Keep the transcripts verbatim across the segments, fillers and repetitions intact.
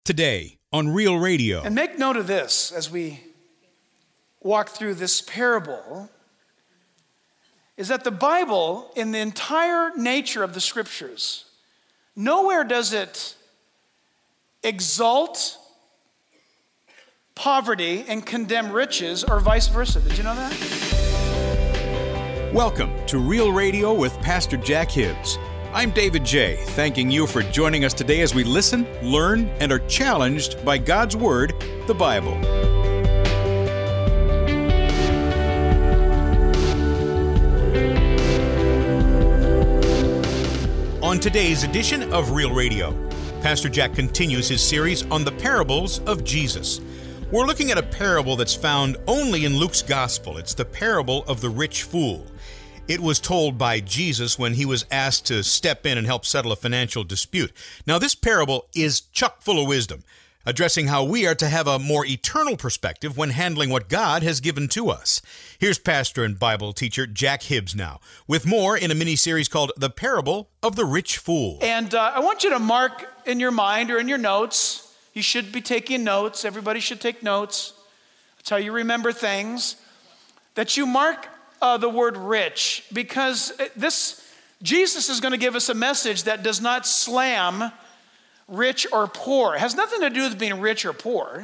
Today on Real Radio. And make note of this as we walk through this parable, is that the Bible, in the entire nature of the scriptures, nowhere does it exalt poverty and condemn riches or vice versa. Did you know that? Welcome to Real Radio with Pastor Jack Hibbs. I'm David J., thanking you for joining us today as we listen, learn, and are challenged by God's Word, the Bible. On today's edition of Real Radio, Pastor Jack continues his series on the parables of Jesus. We're looking at a parable that's found only in Luke's Gospel. It's the parable of the rich fool. It was told by Jesus when he was asked to step in and help settle a financial dispute. Now, this parable is chock full of wisdom, addressing how we are to have a more eternal perspective when handling what God has given to us. Here's pastor and Bible teacher Jack Hibbs now, with more in a mini-series called The Parable of the Rich Fool. And uh, I want you to mark in your mind or in your notes. You should be taking notes. Everybody should take notes. That's how you remember things. That you mark Uh, the word rich, because this Jesus is going to give us a message that does not slam rich or poor. It has nothing to do with being rich or poor.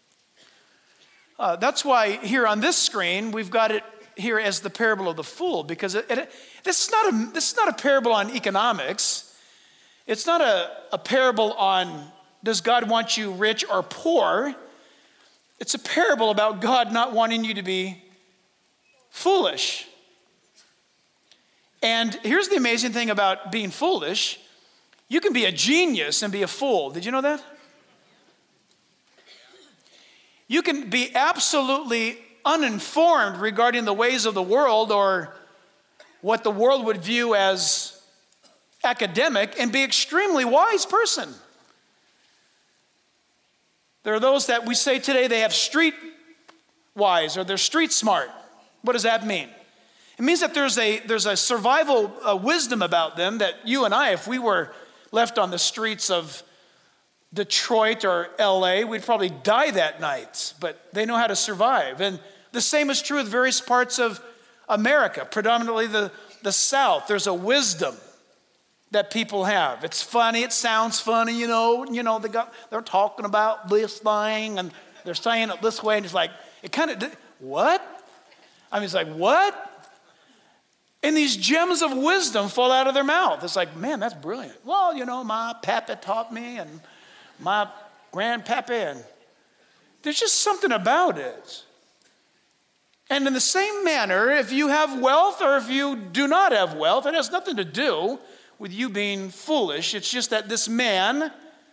Uh, that's why here on this screen we've got it here as the parable of the fool, because it, it, this is not a this is not a parable on economics. It's not a, a parable on does God want you rich or poor. It's a parable about God not wanting you to be foolish. And here's the amazing thing about being foolish. You can be a genius and be a fool. Did you know that? You can be absolutely uninformed regarding the ways of the world or what the world would view as academic and be an extremely wise person. There are those that we say today they have street wise or they're street smart. What does that mean? It means that there's a there's a survival uh, wisdom about them that you and I, if we were left on the streets of Detroit or L A, we'd probably die that night. But they know how to survive. And the same is true with various parts of America, predominantly the, the South. There's a wisdom that people have. It's funny, it sounds funny, you know, you know, they got they're talking about this thing and they're saying it this way, and it's like, it kind of, what? I mean, it's like, what? And these gems of wisdom fall out of their mouth. It's like, man, that's brilliant. Well, you know, my papa taught me and my grandpapa, and there's just something about it. And in the same manner, if you have wealth or if you do not have wealth, it has nothing to do with you being foolish. It's just that this man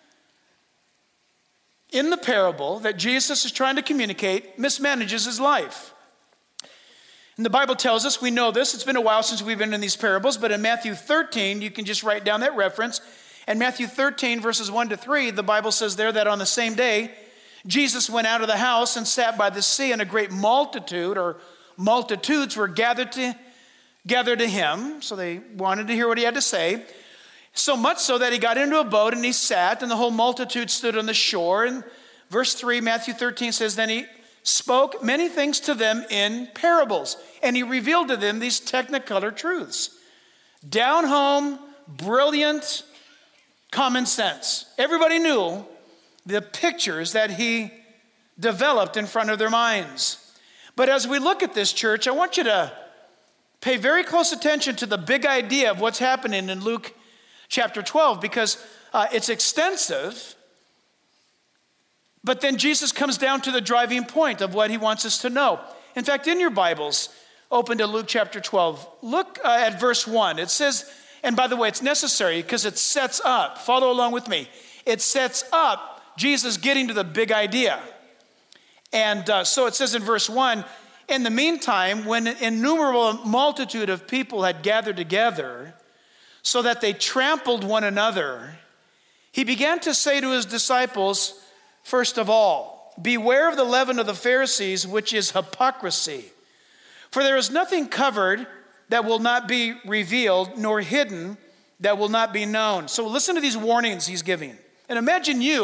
in the parable that Jesus is trying to communicate mismanages his life. And the Bible tells us, we know this, it's been a while since we've been in these parables, but in Matthew thirteen, you can just write down that reference. In Matthew thirteen, verses one to three, the Bible says there that on the same day, Jesus went out of the house and sat by the sea, and a great multitude or multitudes were gathered to, gathered to him. So they wanted to hear what he had to say. So much so that he got into a boat and he sat, and the whole multitude stood on the shore. And verse three, Matthew thirteen says, then he spoke many things to them in parables, and he revealed to them these technicolor truths. Down home, brilliant common sense. Everybody knew the pictures that he developed in front of their minds. But as we look at this, church, I want you to pay very close attention to the big idea of what's happening in Luke chapter twelve, because uh, it's extensive. But then Jesus comes down to the driving point of what he wants us to know. In fact, in your Bibles, open to Luke chapter twelve, look uh, at verse one. It says, and by the way, it's necessary because it sets up, follow along with me. It sets up Jesus getting to the big idea. And uh, so it says in verse one, in the meantime, when an innumerable multitude of people had gathered together so that they trampled one another, he began to say to his disciples, first of all, beware of the leaven of the Pharisees, which is hypocrisy. For there is nothing covered that will not be revealed, nor hidden that will not be known. So listen to these warnings he's giving. And imagine you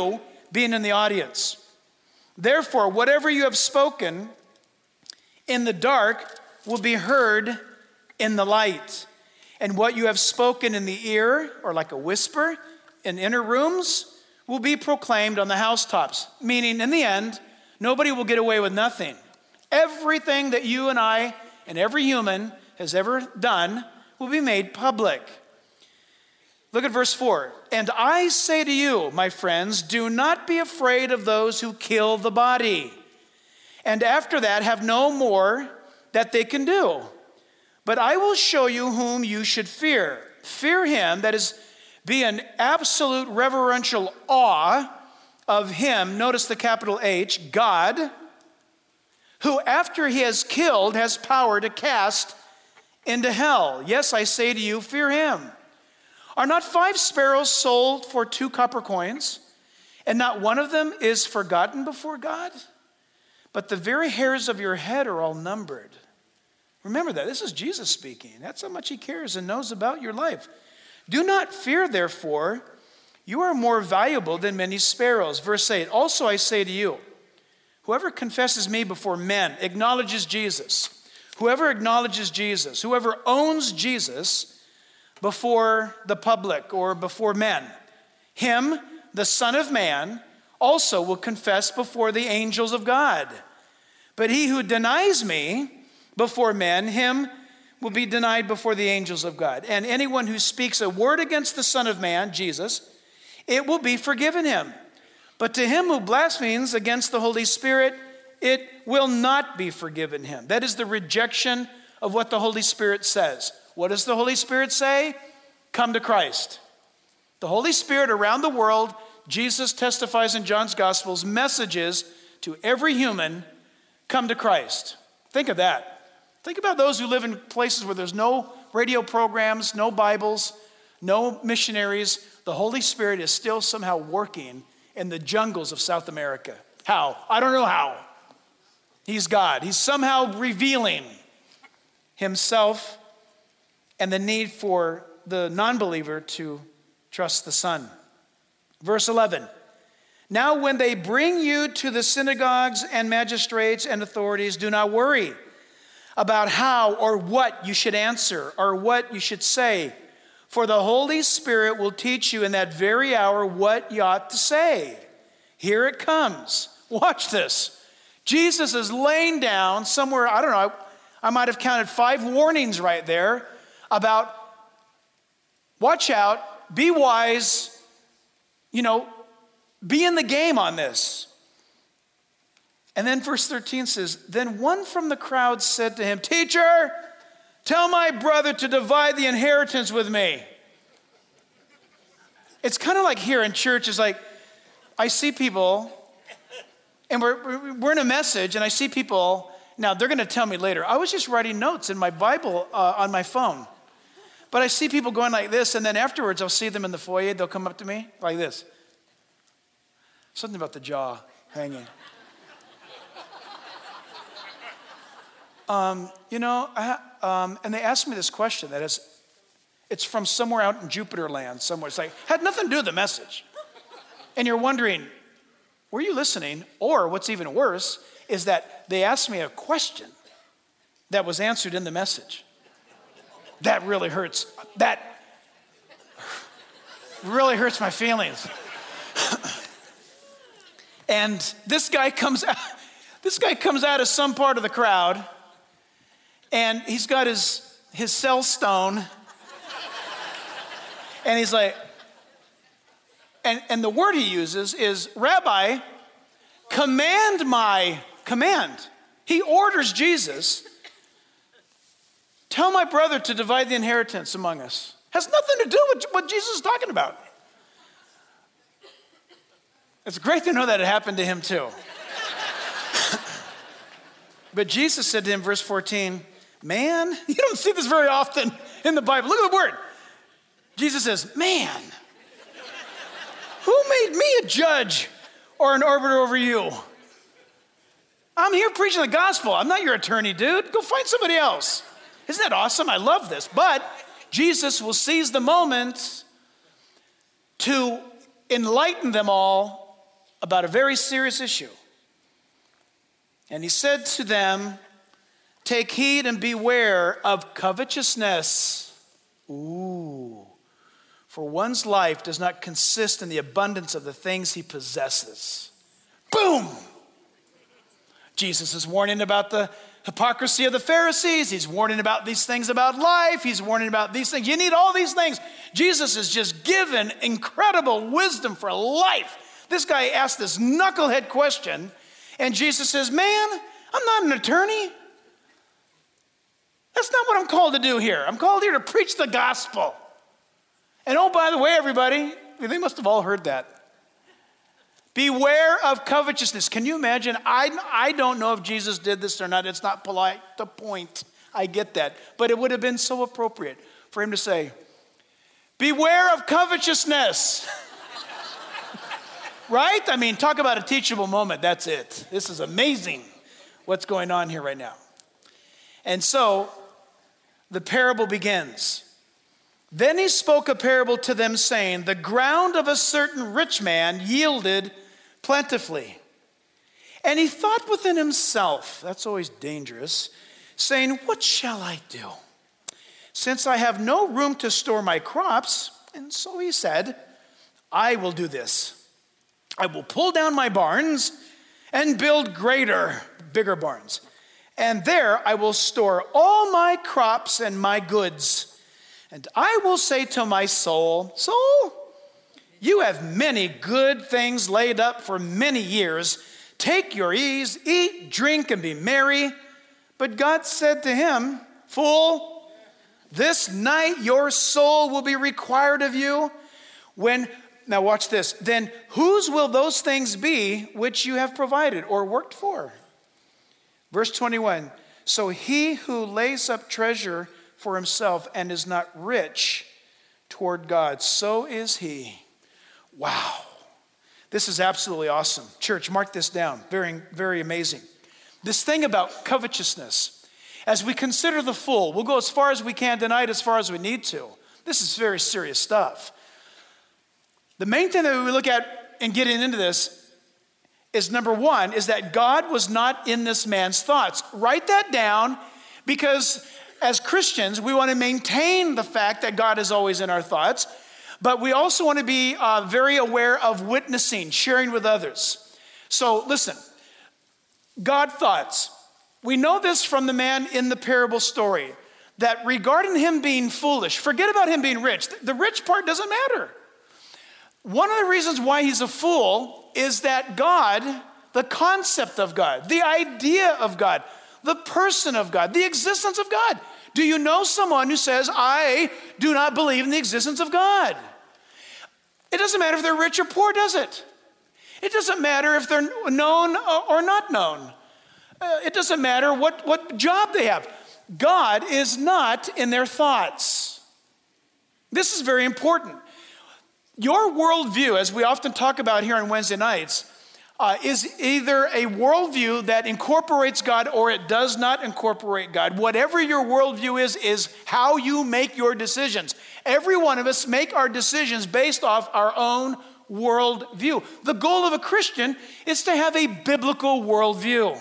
being in the audience. Therefore, whatever you have spoken in the dark will be heard in the light. And what you have spoken in the ear, or like a whisper, in inner rooms, will be proclaimed on the housetops. Meaning, in the end, nobody will get away with nothing. Everything that you and I and every human has ever done will be made public. Look at verse four. And I say to you, my friends, do not be afraid of those who kill the body, and after that have no more that they can do. But I will show you whom you should fear. Fear him, that is, be in absolute reverential awe of him, notice the capital H, God, who after he has killed has power to cast into hell. Yes, I say to you, fear him. Are not five sparrows sold for two copper coins, and not one of them is forgotten before God? But the very hairs of your head are all numbered. Remember that. This is Jesus speaking. That's how much he cares and knows about your life. Do not fear, therefore. You are more valuable than many sparrows. Verse eight, also I say to you, whoever confesses me before men acknowledges Jesus. Whoever acknowledges Jesus, whoever owns Jesus before the public or before men, him, the Son of Man, also will confess before the angels of God. But he who denies me before men, him will be denied before the angels of God. And anyone who speaks a word against the Son of Man, Jesus, it will be forgiven him. But to him who blasphemes against the Holy Spirit, it will not be forgiven him. That is the rejection of what the Holy Spirit says. What does the Holy Spirit say? Come to Christ. The Holy Spirit around the world, Jesus testifies in John's Gospels, messages to every human, come to Christ. Think of that. Think about those who live in places where there's no radio programs, no Bibles, no missionaries. The Holy Spirit is still somehow working in the jungles of South America. How? I don't know how. He's God. He's somehow revealing himself and the need for the non-believer to trust the Son. Verse eleven. Now when they bring you to the synagogues and magistrates and authorities, do not worry about how or what you should answer or what you should say. For the Holy Spirit will teach you in that very hour what you ought to say. Here it comes. Watch this. Jesus is laying down somewhere, I don't know, I might have counted five warnings right there about watch out, be wise, you know, be in the game on this. And then verse thirteen says, then one from the crowd said to him, Teacher, tell my brother to divide the inheritance with me. It's kind of like here in church, it's like, I see people, and we're, we're in a message, and I see people, now they're going to tell me later, I was just writing notes in my Bible uh, on my phone. But I see people going like this, and then afterwards I'll see them in the foyer, they'll come up to me like this. Something about the jaw hanging. Um, you know, I, um, and they asked me this question that is, it's from somewhere out in Jupiter land, somewhere. It's like, had nothing to do with the message. And you're wondering, were you listening? Or what's even worse is that they asked me a question that was answered in the message. That really hurts. That really hurts my feelings. And this guy comes out, this guy comes out of some part of the crowd, and he's got his, his cell stone, and he's like, and, and the word he uses is, Rabbi, command my, command. He orders Jesus, tell my brother to divide the inheritance among us. Has nothing to do with what Jesus is talking about. It's great to know that it happened to him too. But Jesus said to him, verse fourteen, man, you don't see this very often in the Bible. Look at the word. Jesus says, man, who made me a judge or an arbiter over you? I'm here preaching the gospel. I'm not your attorney, dude. Go find somebody else. Isn't that awesome? I love this. But Jesus will seize the moment to enlighten them all about a very serious issue. And he said to them, take heed and beware of covetousness. Ooh. For one's life does not consist in the abundance of the things he possesses. Boom! Jesus is warning about the hypocrisy of the Pharisees. He's warning about these things about life. He's warning about these things. You need all these things. Jesus is just given incredible wisdom for life. This guy asked this knucklehead question, and Jesus says, man, I'm not an attorney. That's not what I'm called to do here. I'm called here to preach the gospel. And oh, by the way, everybody, they must have all heard that. Beware of covetousness. Can you imagine? I, I don't know if Jesus did this or not. It's not polite to point. I get that. But it would have been so appropriate for him to say, beware of covetousness. Right? I mean, talk about a teachable moment. That's it. This is amazing what's going on here right now. And so the parable begins. Then he spoke a parable to them, saying, the ground of a certain rich man yielded plentifully. And he thought within himself, that's always dangerous, saying, what shall I do? Since I have no room to store my crops, and so he said, I will do this. I will pull down my barns and build greater, bigger barns. And there I will store all my crops and my goods. And I will say to my soul, soul, you have many good things laid up for many years. Take your ease, eat, drink, and be merry. But God said to him, fool, this night your soul will be required of you. When, now watch this, then whose will those things be which you have provided or worked for? Verse twenty-one, so he who lays up treasure for himself and is not rich toward God, so is he. Wow. This is absolutely awesome. Church, mark this down. Very, very amazing. This thing about covetousness, as we consider the fool, we'll go as far as we can tonight, as far as we need to. This is very serious stuff. The main thing that we look at in getting into this is, number one, is that God was not in this man's thoughts. Write that down, because as Christians, we want to maintain the fact that God is always in our thoughts, but we also want to be uh, very aware of witnessing, sharing with others. So listen, God thoughts. We know this from the man in the parable story, that regarding him being foolish, forget about him being rich. The rich part doesn't matter. One of the reasons why he's a fool is that God, the concept of God, the idea of God, the person of God, the existence of God. Do you know someone who says, I do not believe in the existence of God? It doesn't matter if they're rich or poor, does it? It doesn't matter if they're known or not known. Uh, it doesn't matter what, what job they have. God is not in their thoughts. This is very important. Your worldview, as we often talk about here on Wednesday nights, Uh, is either a worldview that incorporates God or it does not incorporate God. Whatever your worldview is, is how you make your decisions. Every one of us make our decisions based off our own worldview. The goal of a Christian is to have a biblical worldview.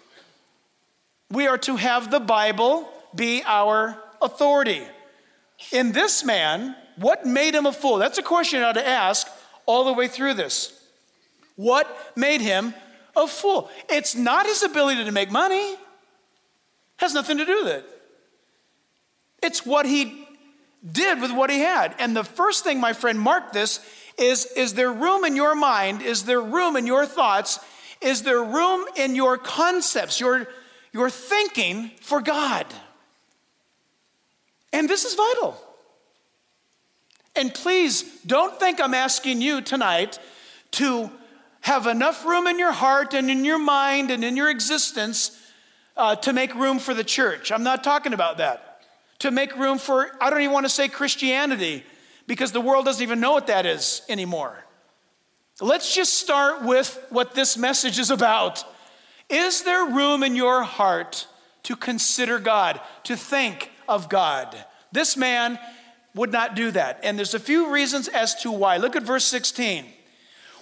We are to have the Bible be our authority. In this man, what made him a fool? That's a question you ought to ask all the way through this. What made him a fool? It's not his ability to make money. It has nothing to do with it. It's what he did with what he had. And the first thing, my friend, mark this, is, is there room in your mind? Is there room in your thoughts? Is there room in your concepts, your, your thinking for God? And this is vital. And please don't think I'm asking you tonight to have enough room in your heart and in your mind and in your existence uh, to make room for the church. I'm not talking about that. To make room for, I don't even want to say Christianity, because the world doesn't even know what that is anymore. Let's just start with what this message is about. Is there room in your heart to consider God, to think of God? This man would not do that. And there's a few reasons as to why. Look at verse sixteen.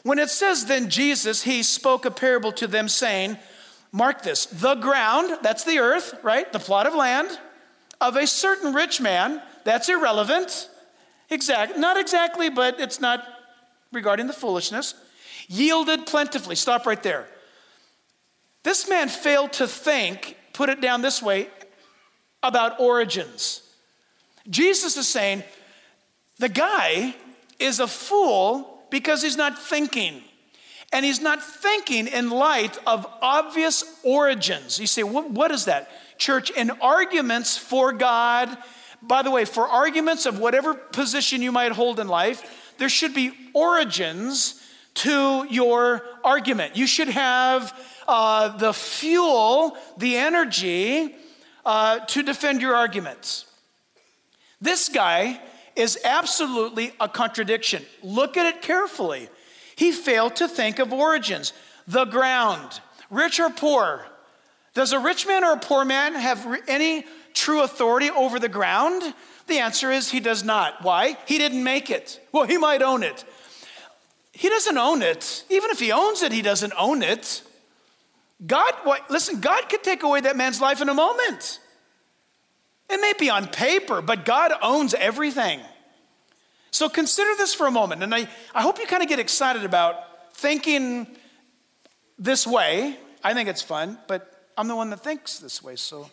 When it says, then Jesus, he spoke a parable to them saying, mark this, the ground, that's the earth, right? The plot of land of a certain rich man, that's irrelevant. Exact, not exactly, but it's not regarding the foolishness. Yielded plentifully. Stop right there. This man failed to think, put it down this way, about origins. Jesus is saying, the guy is a fool because he's not thinking. And he's not thinking in light of obvious origins. You say, what, what is that? Church, in arguments for God, by the way, for arguments of whatever position you might hold in life, there should be origins to your argument. You should have uh, the fuel, the energy uh, to defend your arguments. This guy is absolutely a contradiction. Look at it carefully. He failed to think of origins. The ground, rich or poor. Does a rich man or a poor man have any true authority over the ground? The answer is he does not. Why? He didn't make it. Well, he might own it. He doesn't own it. Even if he owns it, he doesn't own it. God, what, listen, God could take away that man's life in a moment. It may be on paper, but God owns everything. So consider this for a moment. And I, I hope you kind of get excited about thinking this way. I think it's fun, but I'm the one that thinks this way, so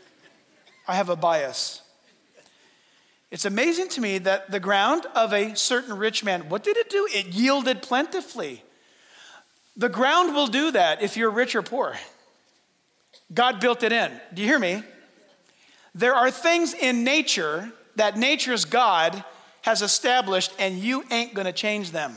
I have a bias. It's amazing to me that the ground of a certain rich man, what did it do? It yielded plentifully. The ground will do that if you're rich or poor. God built it in. Do you hear me? There are things in nature that nature's God has established, and you ain't gonna change them.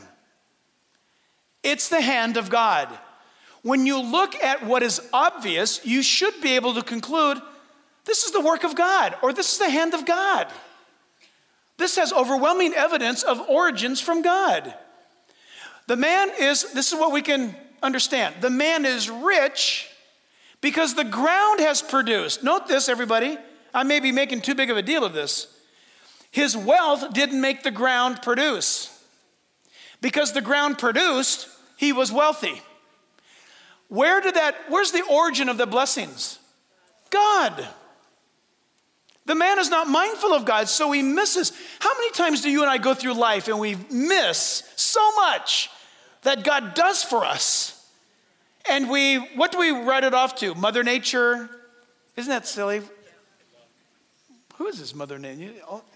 It's the hand of God. When you look at what is obvious, you should be able to conclude, this is the work of God, or this is the hand of God. This has overwhelming evidence of origins from God. The man is, this is what we can understand. The man is rich because the ground has produced. Note this, everybody. I may be making too big of a deal of this. His wealth didn't make the ground produce. Because the ground produced, he was wealthy. Where did that, where's the origin of the blessings? God. The man is not mindful of God, so he misses. How many times do you and I go through life and we miss so much that God does for us? And we, what do we write it off to? Mother Nature? Isn't that silly? Who is this Mother Nature?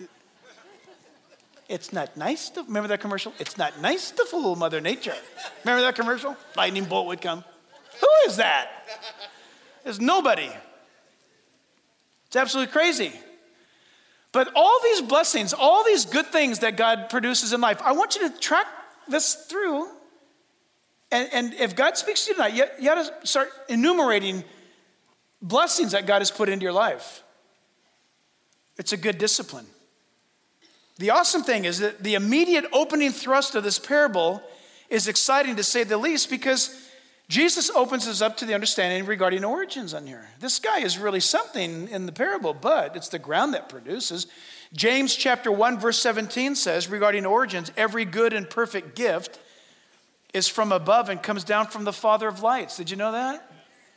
It's not nice to, remember that commercial? It's not nice to fool Mother Nature. Remember that commercial? Lightning bolt would come. Who is that? There's nobody. It's absolutely crazy. But all these blessings, all these good things that God produces in life, I want you to track this through. And, and if God speaks to you tonight, you, you got to start enumerating blessings that God has put into your life. It's a good discipline. The awesome thing is that the immediate opening thrust of this parable is exciting to say the least, because Jesus opens us up to the understanding regarding origins on here. This guy is really something in the parable, but it's the ground that produces. James chapter one verse seventeen says regarding origins, every good and perfect gift is from above and comes down from the Father of lights. Did you know that?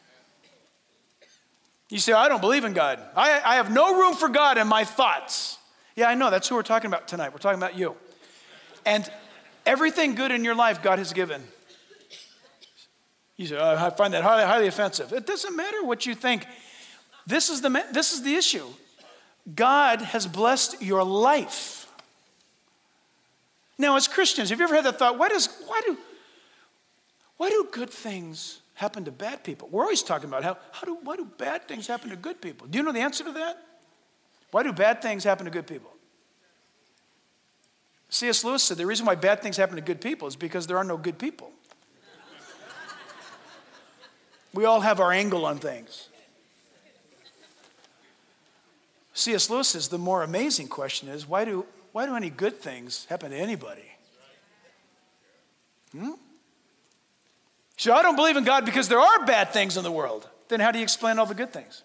You say, I don't believe in God. I, I have no room for God in my thoughts. Yeah, I know. That's who we're talking about tonight. We're talking about you. And everything good in your life, God has given. You say, oh, I find that highly, highly offensive. It doesn't matter what you think. This is the, this is the issue. God has blessed your life. Now, as Christians, have you ever had that thought, why, does, why, do, why do good things happen to bad people? We're always talking about how, how do, why do bad things happen to good people? Do you know the answer to that? Why do bad things happen to good people? C S Lewis said the reason why bad things happen to good people is because there are no good people. We all have our angle on things. C S Lewis says the more amazing question is, why do, why do any good things happen to anybody? Hmm? So I don't believe in God because there are bad things in the world. Then how do you explain all the good things?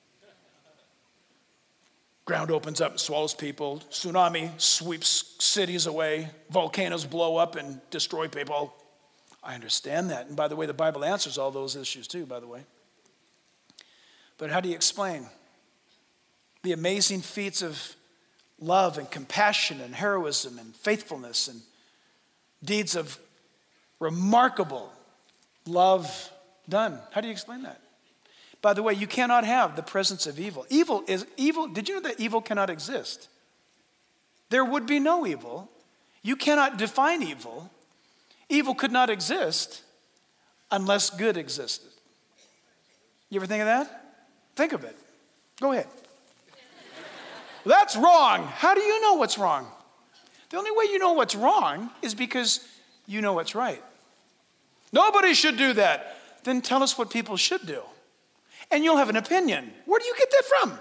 Ground opens up and swallows people. Tsunami sweeps cities away. Volcanoes blow up and destroy people. I understand that. And by the way, the Bible answers all those issues too, by the way. But how do you explain the amazing feats of love and compassion and heroism and faithfulness and deeds of remarkable love done? How do you explain that? By the way, you cannot have the presence of evil. Evil is evil. Did you know that evil cannot exist? There would be no evil. You cannot define evil. Evil could not exist unless good existed. You ever think of that? Think of it. Go ahead. That's wrong. How do you know what's wrong? The only way you know what's wrong is because you know what's right. Nobody should do that. Then tell us what people should do. And you'll have an opinion. Where do you get that from?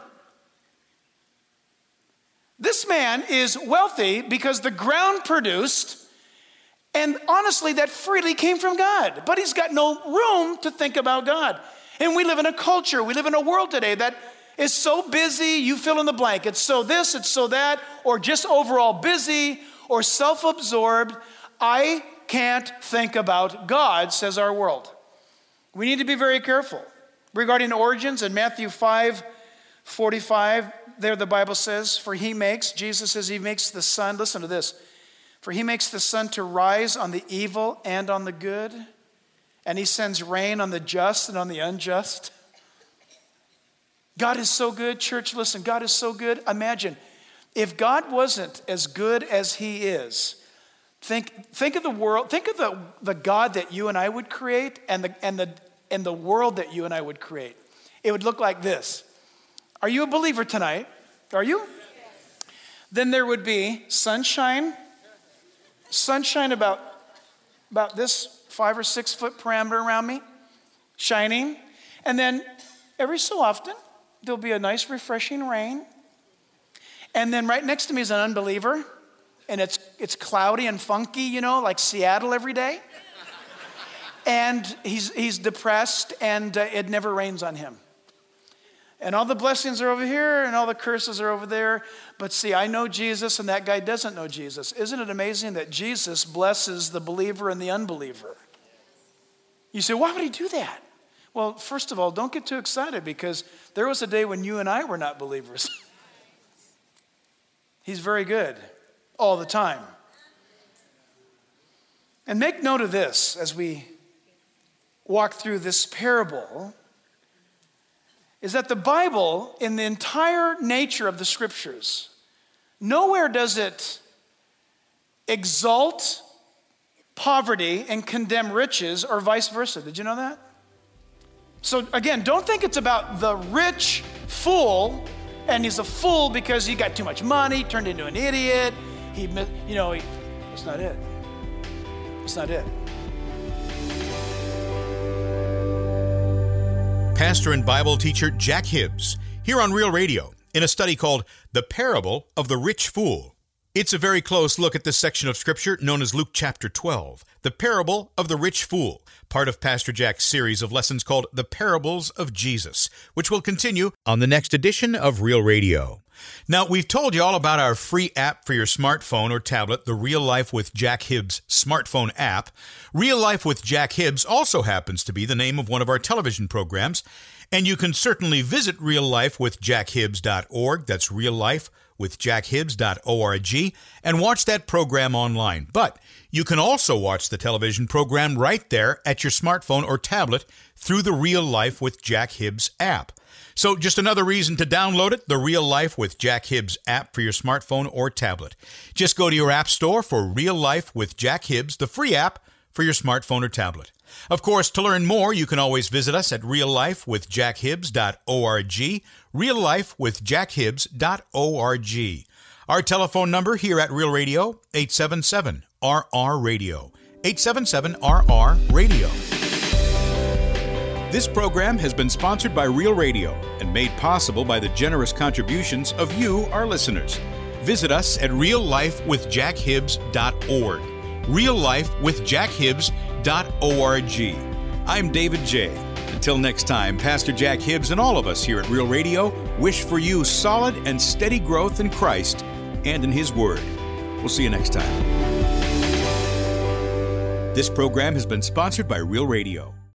This man is wealthy because the ground produced, and honestly, that freely came from God. But he's got no room to think about God. And we live in a culture, we live in a world today that is so busy, you fill in the blank. It's so this, it's so that, or just overall busy, or self-absorbed. I can't think about God, says our world. We need to be very careful. Regarding origins, in Matthew five forty-five, there the Bible says, for he makes, Jesus says he makes the sun, listen to this, for he makes the sun to rise on the evil and on the good, and he sends rain on the just and on the unjust. God is so good, church, listen, God is so good. Imagine, if God wasn't as good as he is, think, think of the world, think of the, the God that you and I would create and the, and, the, and the world that you and I would create. It would look like this. Are you a believer tonight? Are you? Yes. Then there would be sunshine, sunshine about, about this five or six foot parameter around me, shining. And then every so often, there'll be a nice refreshing rain. And then right next to me is an unbeliever. And it's it's cloudy and funky, you know, like Seattle every day. And he's he's depressed and uh, it never rains on him. And all the blessings are over here and all the curses are over there. But see, I know Jesus and that guy doesn't know Jesus. Isn't it amazing that Jesus blesses the believer and the unbeliever? You say, why would he do that? Well, first of all, don't get too excited because there was a day when you and I were not believers. He's very good all the time. And make note of this as we walk through this parable, is that the Bible, in the entire nature of the scriptures, nowhere does it exalt poverty and condemn riches or vice versa. Did you know that? So again, don't think it's about the rich fool, and he's a fool because he got too much money, turned into an idiot. He, you know, he, that's not it. That's not it. Pastor and Bible teacher Jack Hibbs, here on Real Radio, in a study called The Parable of the Rich Fool. It's a very close look at this section of Scripture known as Luke chapter twelve, The Parable of the Rich Fool, part of Pastor Jack's series of lessons called The Parables of Jesus, which will continue on the next edition of Real Radio. Now, we've told you all about our free app for your smartphone or tablet, the Real Life with Jack Hibbs smartphone app. Real Life with Jack Hibbs also happens to be the name of one of our television programs, and you can certainly visit real life with jack hibbs dot org, that's real life with jack hibbs dot org, and watch that program online. But you can also watch the television program right there at your smartphone or tablet through the Real Life with Jack Hibbs app. So just another reason to download it, the Real Life with Jack Hibbs app for your smartphone or tablet. Just go to your app store for Real Life with Jack Hibbs, the free app for your smartphone or tablet. Of course, to learn more, you can always visit us at real life with jack hibbs dot org, real life with jack hibbs dot org. Our telephone number here at Real Radio, eight seven seven R R Radio, eight seven seven R R Radio. This program has been sponsored by Real Radio and made possible by the generous contributions of you, our listeners. Visit us at real life with jack hibbs dot org, real life with jack hibbs dot org. I'm David J. Until next time, Pastor Jack Hibbs and all of us here at Real Radio wish for you solid and steady growth in Christ and in His Word. We'll see you next time. This program has been sponsored by Real Radio.